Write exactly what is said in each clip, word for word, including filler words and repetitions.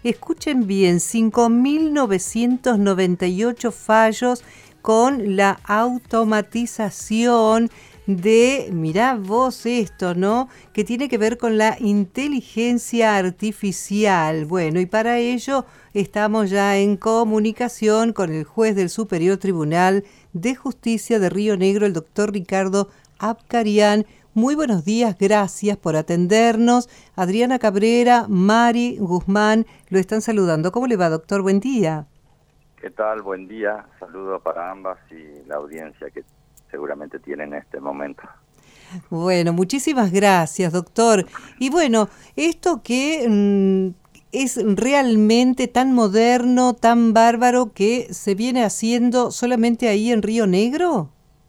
Escuchen bien, cinco mil novecientos noventa y ocho fallos con la automatización de, mirá vos esto, ¿no? Que tiene que ver con la inteligencia artificial. Bueno, y para ello estamos ya en comunicación con el juez del Superior Tribunal de Justicia de Río Negro, el doctor Ricardo Abkarian. Muy buenos días, gracias por atendernos. Adriana Cabrera, Mari Guzmán, lo están saludando. ¿Cómo le va, doctor? Buen día. ¿Qué tal? Buen día. Saludo para ambas y la audiencia que seguramente tienen en este momento. Bueno, muchísimas gracias, doctor. Y bueno, esto que mmm, es realmente tan moderno, tan bárbaro, que se viene haciendo solamente ahí en Río Negro.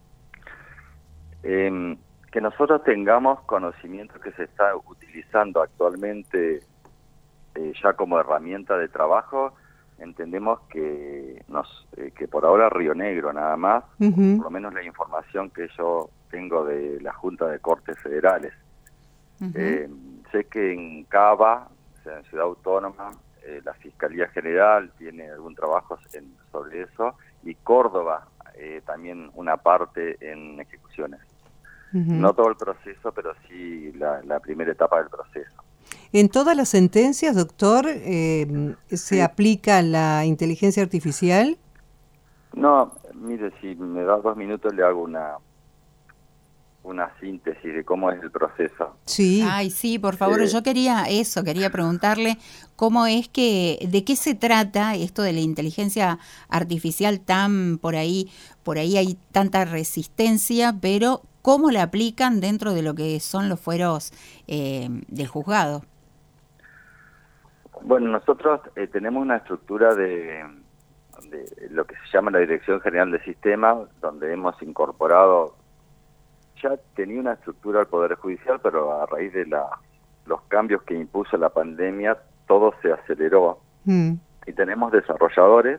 Eh, que nosotros tengamos conocimiento que se está utilizando actualmente eh, ya como herramienta de trabajo, entendemos que nos eh, que por ahora Río Negro nada más, uh-huh. por lo menos la información que yo tengo de la Junta de Cortes Federales. Uh-huh. Eh, sé que en Cava, o sea, en Ciudad Autónoma, eh, la Fiscalía General tiene algún trabajo en, sobre eso, y Córdoba eh, también una parte en ejecuciones. Uh-huh. No todo el proceso, pero sí la, la primera etapa del proceso. ¿En todas las sentencias, doctor, eh, se sí. aplica la inteligencia artificial? No, mire, si me da dos minutos le hago una una síntesis de cómo es el proceso. Sí. Ay, sí, por favor, eh, yo quería eso, quería preguntarle cómo es que, de qué se trata esto de la inteligencia artificial tan por ahí, por ahí hay tanta resistencia, pero cómo la aplican dentro de lo que son los fueros eh, del juzgado. Bueno, nosotros eh, tenemos una estructura de, de lo que se llama la Dirección General de Sistemas, donde hemos incorporado, ya tenía una estructura del Poder Judicial, pero a raíz de la, los cambios que impuso la pandemia, todo se aceleró. Mm. Y tenemos desarrolladores,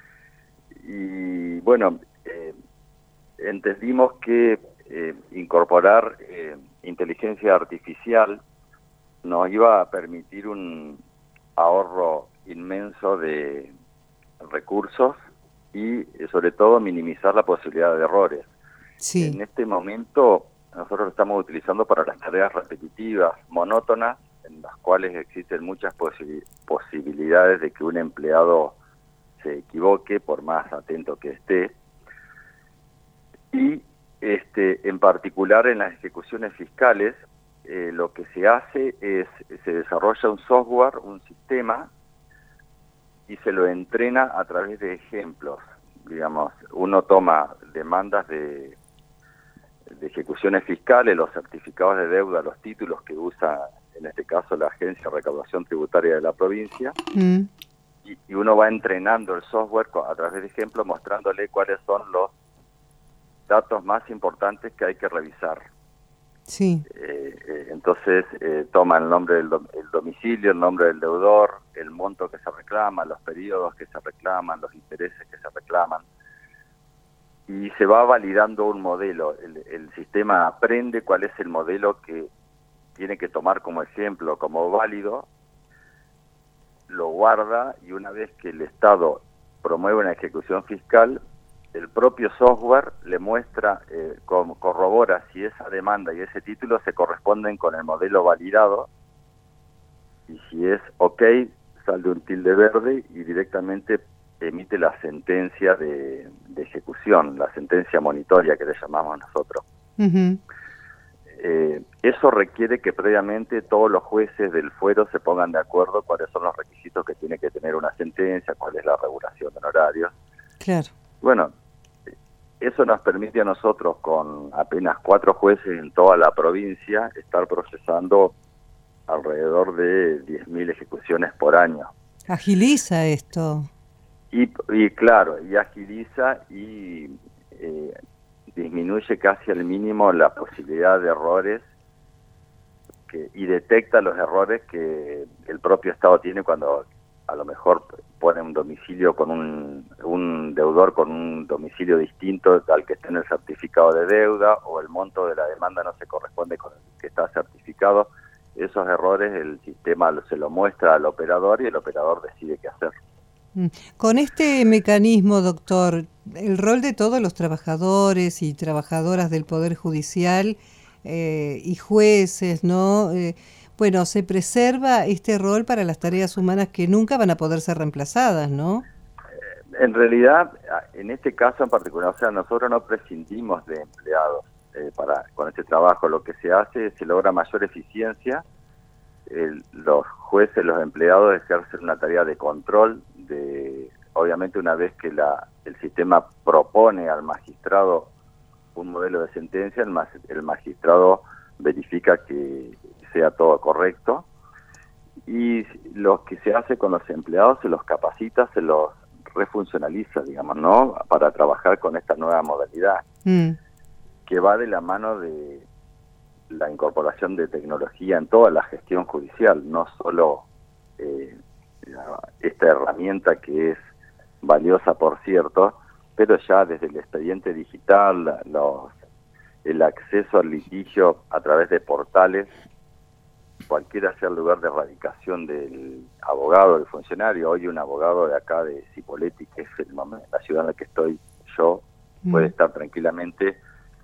y bueno, eh, entendimos que eh, incorporar eh, inteligencia artificial nos iba a permitir un ahorro inmenso de recursos y sobre todo minimizar la posibilidad de errores. Sí. En este momento nosotros lo estamos utilizando para las tareas repetitivas, monótonas, en las cuales existen muchas posi- posibilidades de que un empleado se equivoque por más atento que esté. Y este, en particular en las ejecuciones fiscales, Eh, lo que se hace es, se desarrolla un software, un sistema, y se lo entrena a través de ejemplos. Digamos, uno toma demandas de, de ejecuciones fiscales, los certificados de deuda, los títulos que usa, en este caso, la Agencia de Recaudación Tributaria de la provincia, mm. y, y uno va entrenando el software a través de ejemplos, mostrándole cuáles son los datos más importantes que hay que revisar. Sí. Eh, eh, entonces eh, toma el nombre del dom- el domicilio, el nombre del deudor, el monto que se reclama, los periodos que se reclaman, los intereses que se reclaman, y se va validando un modelo. El, el sistema aprende cuál es el modelo que tiene que tomar como ejemplo, como válido, lo guarda, y una vez que el Estado promueve una ejecución fiscal, el propio software le muestra, eh, com- corrobora si esa demanda y ese título se corresponden con el modelo validado, y si es ok, sale un tilde verde y directamente emite la sentencia de, de ejecución, la sentencia monitoria que le llamamos nosotros. Uh-huh. Eh, eso requiere que previamente todos los jueces del fuero se pongan de acuerdo cuáles son los requisitos que tiene que tener una sentencia, cuál es la regulación de honorarios. Claro. Bueno, eso nos permite a nosotros, con apenas cuatro jueces en toda la provincia, estar procesando alrededor de diez mil ejecuciones por año. Agiliza esto. Y, y claro, y agiliza y eh, disminuye casi al mínimo la posibilidad de errores que, y detecta los errores que el propio Estado tiene cuando a lo mejor pone un domicilio con un, un deudor con un domicilio distinto al que está en el certificado de deuda, o el monto de la demanda no se corresponde con el que está certificado. esos errores el sistema se lo muestra al operador y el operador decide qué hacer. Con este mecanismo, doctor, el rol de todos los trabajadores y trabajadoras del Poder Judicial eh, y jueces, ¿no? Eh, bueno, se preserva este rol para las tareas humanas que nunca van a poder ser reemplazadas, ¿no? En realidad, en este caso en particular, o sea, nosotros no prescindimos de empleados eh, para con este trabajo. Lo que se hace es se logra mayor eficiencia. El, los jueces, los empleados ejercen una tarea de control, de obviamente una vez que la, el sistema propone al magistrado un modelo de sentencia, el, mas, el magistrado verifica que sea todo correcto, y lo que se hace con los empleados se los capacita, se los refuncionaliza, digamos, ¿no? Para trabajar con esta nueva modalidad, mm. que va de la mano de la incorporación de tecnología en toda la gestión judicial, no solo eh, esta herramienta que es valiosa, por cierto, pero ya desde el expediente digital, los, el acceso al litigio a través de portales, cualquiera sea el lugar de radicación del abogado, del funcionario. Hoy un abogado de acá de Cipolletti, que es el, la ciudad en la que estoy yo, mm. puede estar tranquilamente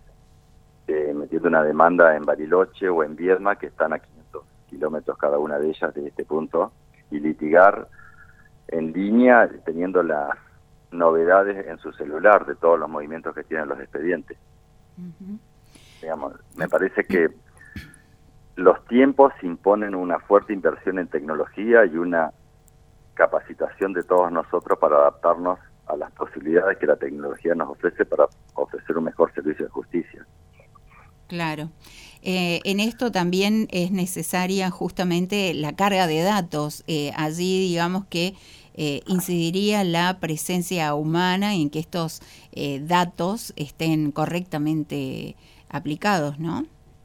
Eh, metiendo una demanda en Bariloche o en Viedma, que están a quinientos kilómetros cada una de ellas de este punto, y litigar en línea teniendo las novedades en su celular de todos los movimientos que tienen los expedientes. Uh-huh. Digamos, me parece que los tiempos imponen una fuerte inversión en tecnología y una capacitación de todos nosotros para adaptarnos a las posibilidades que la tecnología nos ofrece para ofrecer un mejor servicio de justicia. Claro. Eh, en esto también es necesaria justamente la carga de datos. Eh, allí, digamos que eh, incidiría la presencia humana en que estos eh, datos estén correctamente aplicados, ¿no?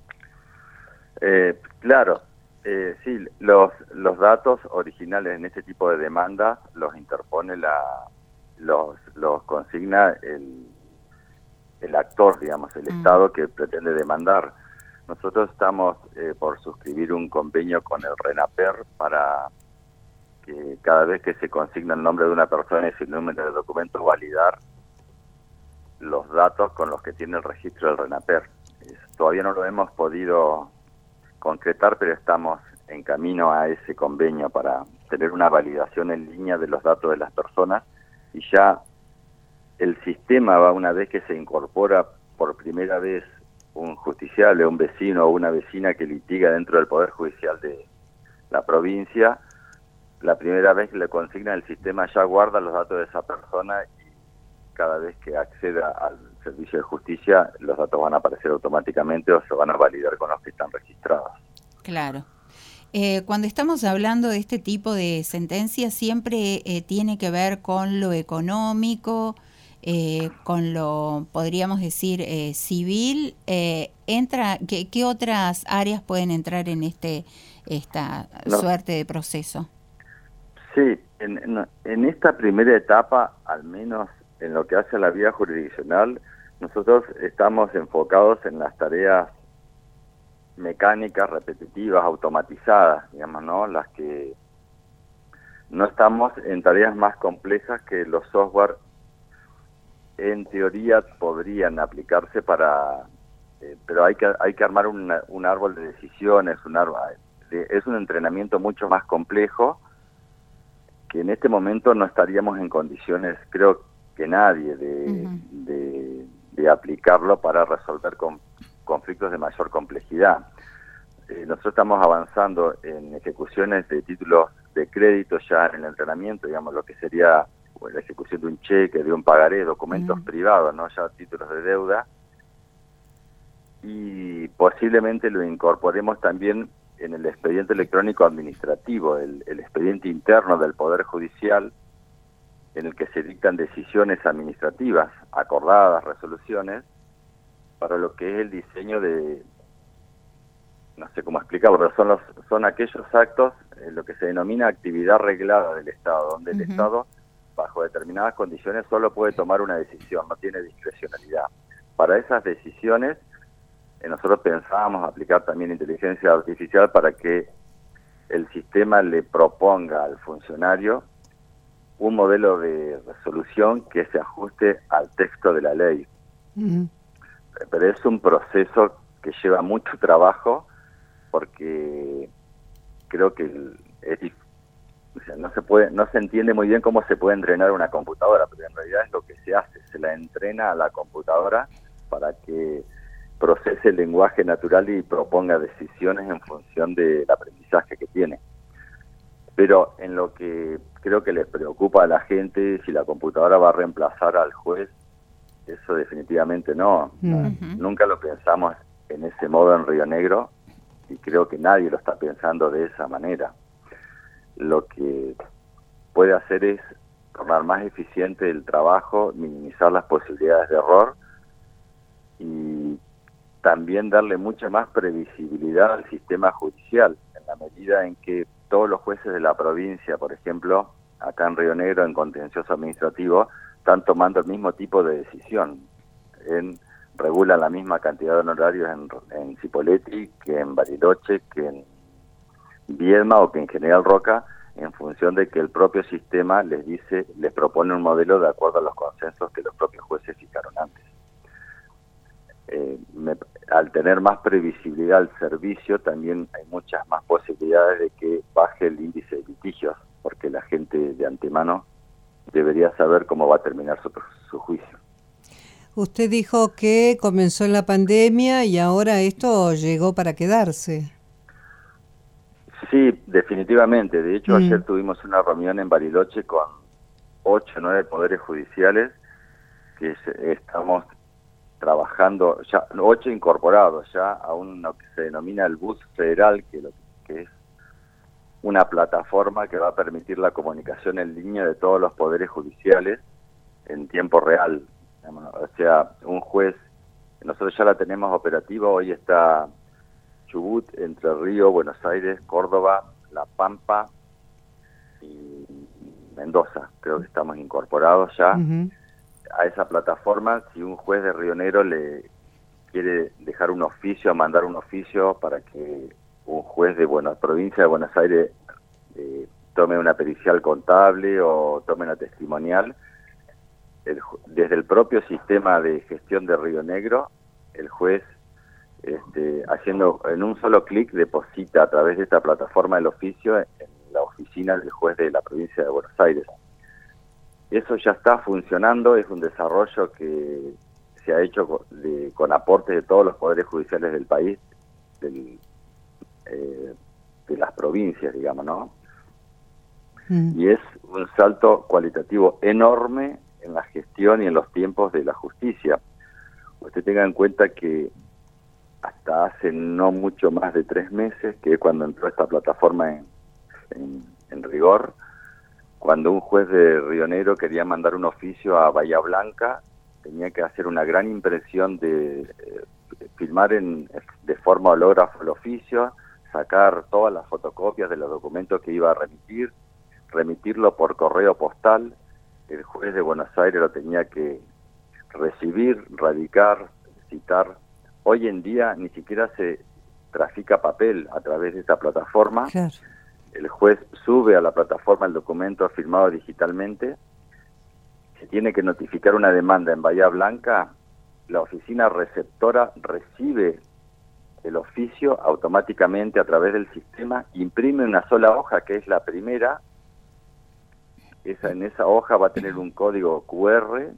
Eh, claro. Eh, sí, los, los datos originales en este tipo de demandas los interpone la, los, los consigna el el actor, digamos, el mm. Estado que pretende demandar. Nosotros estamos eh, por suscribir un convenio con el RENAPER para que cada vez que se consigna el nombre de una persona y su número de documento, validar los datos con los que tiene el registro del RENAPER. Eh, todavía no lo hemos podido concretar, pero estamos en camino a ese convenio para tener una validación en línea de los datos de las personas, y ya el sistema va, una vez que se incorpora por primera vez un justiciable, un vecino o una vecina que litiga dentro del Poder Judicial de la provincia, la primera vez que le consignan, el sistema ya guarda los datos de esa persona, y cada vez que acceda al servicio de justicia los datos van a aparecer automáticamente o se van a validar con los que están registrados. Claro. Eh, cuando estamos hablando de este tipo de sentencias, siempre eh, tiene que ver con lo económico, Eh, con lo, podríamos decir, eh, civil. Eh, entra ¿qué, ¿Qué otras áreas pueden entrar en este esta no. suerte de proceso? Sí, en, en, en esta primera etapa, al menos en lo que hace a la vía jurisdiccional, nosotros estamos enfocados en las tareas mecánicas, repetitivas, automatizadas, digamos, ¿no? Las que no estamos en tareas más complejas que los software en teoría podrían aplicarse para, eh, pero hay que hay que armar una, un árbol de decisiones, un árbol, de, es un entrenamiento mucho más complejo que en este momento no estaríamos en condiciones, creo que nadie, de, uh-huh. de, de aplicarlo para resolver con, conflictos de mayor complejidad. Eh, nosotros estamos avanzando en ejecuciones de títulos de crédito ya en el entrenamiento, digamos, lo que sería o la ejecución de un cheque, de un pagaré, documentos mm. privados, no ya títulos de deuda, y posiblemente lo incorporemos también en el expediente electrónico administrativo, el, el expediente interno del Poder Judicial, en el que se dictan decisiones administrativas, acordadas, resoluciones, para lo que es el diseño de, no sé cómo explicarlo, pero son, los, son aquellos actos, eh, lo que se denomina actividad reglada del Estado, donde uh-huh. el Estado, bajo determinadas condiciones, solo puede tomar una decisión, no tiene discrecionalidad. Para esas decisiones eh, nosotros pensábamos aplicar también inteligencia artificial para que el sistema le proponga al funcionario un modelo de resolución que se ajuste al texto de la ley. Uh-huh. Pero es un proceso que lleva mucho trabajo, porque creo que es, o sea, no se puede, no se entiende muy bien cómo se puede entrenar una computadora, pero en realidad es lo que se hace, se la entrena a la computadora para que procese el lenguaje natural y proponga decisiones en función del aprendizaje que tiene. Pero en lo que creo que les preocupa a la gente, si la computadora va a reemplazar al juez, eso definitivamente no. Uh-huh. Nunca lo pensamos en ese modo en Río Negro, y creo que nadie lo está pensando de esa manera. Lo que puede hacer es tornar más eficiente el trabajo, minimizar las posibilidades de error y también darle mucha más previsibilidad al sistema judicial, en la medida en que todos los jueces de la provincia, por ejemplo, acá en Río Negro, en contencioso administrativo, están tomando el mismo tipo de decisión. En, regulan la misma cantidad de honorarios en, en Cipolletti que en Bariloche, que en Viedma o que en General Roca, en función de que el propio sistema les dice, les propone un modelo de acuerdo a los consensos que los propios jueces fijaron antes. Eh, me, al tener más previsibilidad al servicio, también hay muchas más posibilidades de que baje el índice de litigios, porque la gente de antemano debería saber cómo va a terminar su, su juicio. Usted dijo que comenzó en la pandemia y ahora esto llegó para quedarse. Sí, definitivamente. De hecho, mm. ayer tuvimos una reunión en Bariloche con ocho o nueve poderes judiciales que estamos trabajando, ya ocho incorporados ya a uno que se denomina el Bus Federal, que, lo, que es una plataforma que va a permitir la comunicación en línea de todos los poderes judiciales en tiempo real. O sea, un juez, nosotros ya la tenemos operativa, hoy está Chubut, Entre Ríos, Buenos Aires, Córdoba, La Pampa y Mendoza, creo que estamos incorporados ya uh-huh. a esa plataforma. Si un juez de Río Negro le quiere dejar un oficio, mandar un oficio para que un juez de buena provincia de Buenos Aires eh, tome una pericial contable o tome una testimonial, el, desde el propio sistema de gestión de Río Negro, el juez este, haciendo en un solo clic deposita a través de esta plataforma el oficio en la oficina del juez de la provincia de Buenos Aires. Eso ya está funcionando, es un desarrollo que se ha hecho con, de, con aportes de todos los poderes judiciales del país, del, eh, de las provincias, digamos, ¿no? Mm. Y es un salto cualitativo enorme en la gestión y en los tiempos de la justicia. Usted tenga en cuenta que hasta hace no mucho más de tres meses, que es cuando entró esta plataforma en, en, en rigor, cuando un juez de Río Negro quería mandar un oficio a Bahía Blanca, tenía que hacer una gran impresión de eh, filmar en, de forma hológrafa el oficio, sacar todas las fotocopias de los documentos que iba a remitir, remitirlo por correo postal. El juez de Buenos Aires lo tenía que recibir, radicar, citar. Hoy en día ni siquiera se trafica papel a través de esta plataforma. Claro. El juez sube a la plataforma el documento firmado digitalmente. Se tiene que notificar una demanda en Bahía Blanca. La oficina receptora recibe el oficio automáticamente a través del sistema, imprime una sola hoja, que es la primera. Esa, en esa hoja va a tener un código cu erre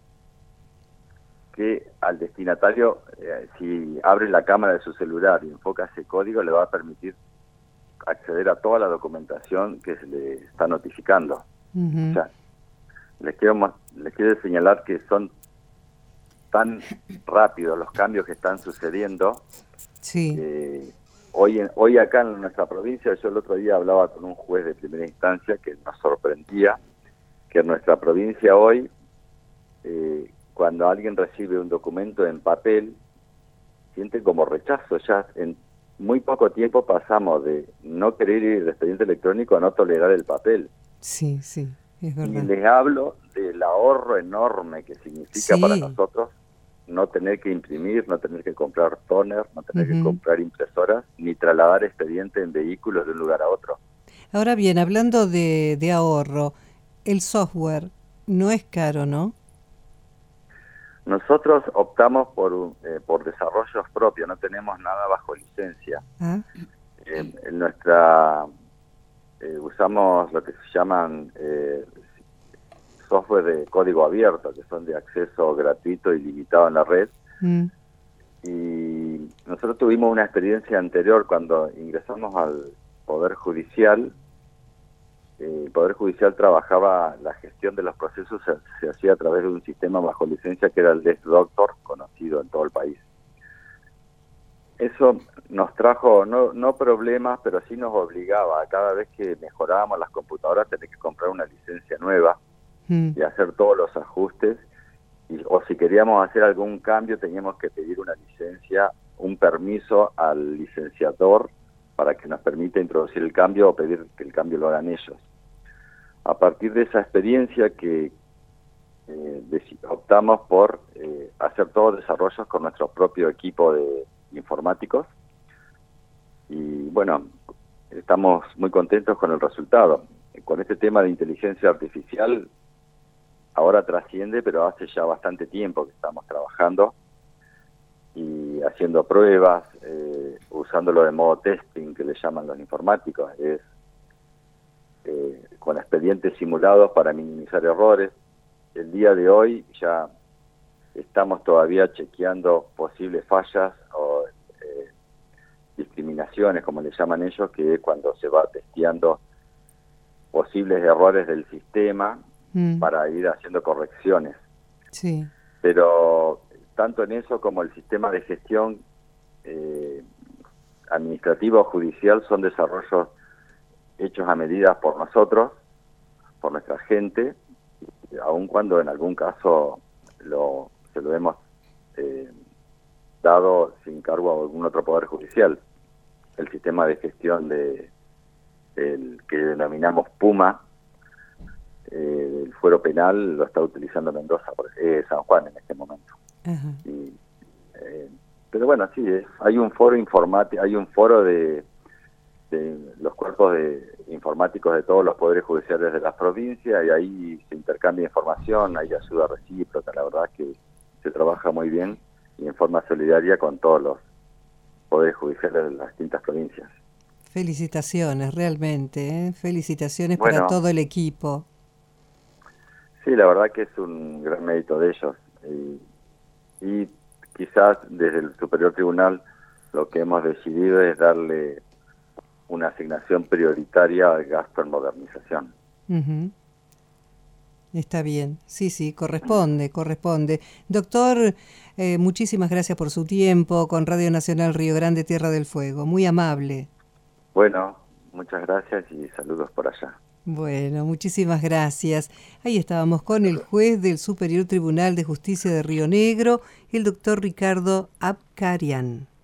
que al destinatario, eh, si abre la cámara de su celular y enfoca ese código, le va a permitir acceder a toda la documentación que se le está notificando. Uh-huh. O sea, les quiero, les quiero señalar que son tan rápidos los cambios que están sucediendo. Sí. Eh, hoy, en, hoy acá en nuestra provincia, yo el otro día hablaba con un juez de primera instancia que nos sorprendía que en nuestra provincia hoy, eh, cuando alguien recibe un documento en papel, siente como rechazo. Ya en muy poco tiempo pasamos de no querer ir al expediente electrónico a no tolerar el papel. Sí, sí, es verdad. Y les hablo del ahorro enorme que significa sí. para nosotros no tener que imprimir, no tener que comprar toner, no tener uh-huh. que comprar impresoras, ni trasladar expediente en vehículos de un lugar a otro. Ahora bien, hablando de, de ahorro, el software no es caro, ¿no? Nosotros optamos por eh, por desarrollos propios, no tenemos nada bajo licencia. ¿Ah? Eh, en nuestra eh, usamos lo que se llaman eh, software de código abierto, que son de acceso gratuito y limitado en la red. Mm. Y nosotros tuvimos una experiencia anterior cuando ingresamos al Poder Judicial. Eh, el Poder Judicial trabajaba, la gestión de los procesos se, se hacía a través de un sistema bajo licencia que era el Desk Doctor, conocido en todo el país. Eso nos trajo, no, no problemas, pero sí nos obligaba a cada vez que mejorábamos las computadoras tener que comprar una licencia nueva mm. y hacer todos los ajustes. Y, o si queríamos hacer algún cambio teníamos que pedir una licencia, un permiso al licenciador para que nos permita introducir el cambio o pedir que el cambio lo hagan ellos. A partir de esa experiencia que eh, optamos por eh, hacer todos los desarrollos con nuestro propio equipo de informáticos y bueno, estamos muy contentos con el resultado. Con este tema de inteligencia artificial ahora trasciende, pero hace ya bastante tiempo que estamos trabajando y haciendo pruebas, eh, usándolo de modo testing, que le llaman los informáticos, es eh, con expedientes simulados para minimizar errores. El día de hoy ya estamos todavía chequeando posibles fallas o eh, discriminaciones, como le llaman ellos, que es cuando se va testeando posibles errores del sistema mm. para ir haciendo correcciones. Sí. Pero tanto en eso como el sistema de gestión eh, administrativa o judicial son desarrollos hechos a medida por nosotros, por nuestra gente, aun cuando en algún caso lo, se lo hemos eh, dado sin cargo a algún otro poder judicial. El sistema de gestión de el que denominamos Puma, eh, el fuero penal, lo está utilizando Mendoza, eh, San Juan en este momento. Uh-huh. Y, eh, pero bueno, sí, es, hay un foro informático, hay un foro de, de los cuerpos de informáticos de todos los poderes judiciales de las provincias y ahí se intercambia información, hay ayuda recíproca, la verdad que se trabaja muy bien y en forma solidaria con todos los poderes judiciales de las distintas provincias. Felicitaciones, realmente, ¿eh? Felicitaciones bueno, para todo el equipo. Sí, la verdad que es un gran mérito de ellos. Y, y quizás desde el Superior Tribunal lo que hemos decidido es darle una asignación prioritaria al gasto en modernización. Uh-huh. Está bien, sí, sí, corresponde, corresponde. Doctor, eh, muchísimas gracias por su tiempo con Radio Nacional Río Grande, Tierra del Fuego, muy amable. Bueno, muchas gracias y saludos por allá. Bueno, muchísimas gracias. Ahí estábamos con el juez del Superior Tribunal de Justicia de Río Negro, el doctor Ricardo Abkarian.